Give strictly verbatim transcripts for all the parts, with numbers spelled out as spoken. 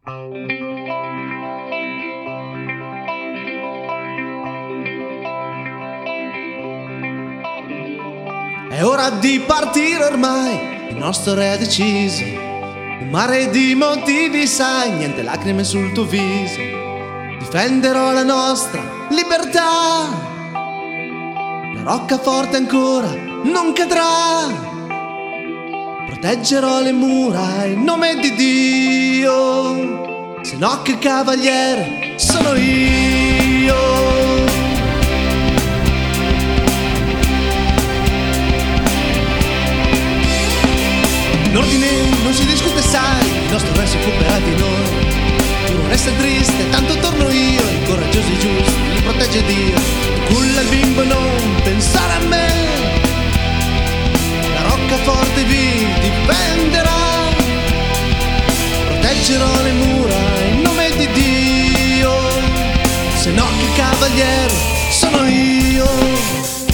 È ora di partire ormai, il nostro re è deciso. Un mare di motivi, sai, niente lacrime sul tuo viso. Difenderò la nostra libertà. La roccaforte ancora non cadrà. Proteggerò le mura in nome di Dio. Se no che cavaliere sono io. L'ordine non si discute, sai, il nostro re si occuperà di noi. Tu non essere triste, tanto torno io, i coraggiosi e giusti li protegge Dio. Culla il bimbo, non pensare a me. La roccaforte vi difenderà. Proteggerò le mura in nome di Dio. Se no che cavaliere sono io.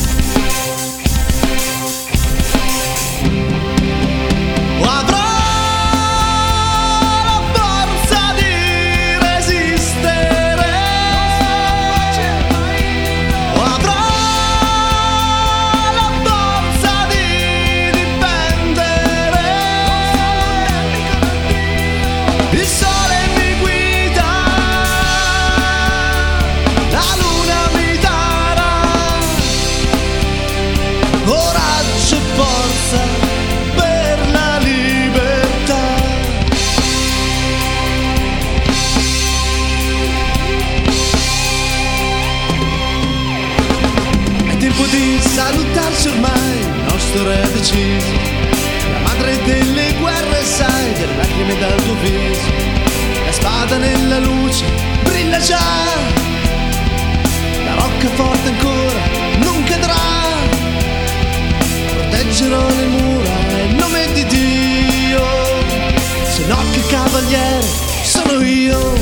Il sole mi guida, la luna mi darà coraggio e forza per la libertà. È tempo di salutarci ormai, il nostro re è deciso. La madre delle guerre, sai, delle lacrime dal tuo viso. La spada nella luce brilla già. La roccaforte ancora non cadrà. Proteggerò le mura in nome di Dio. Se no che cavaliere sono io.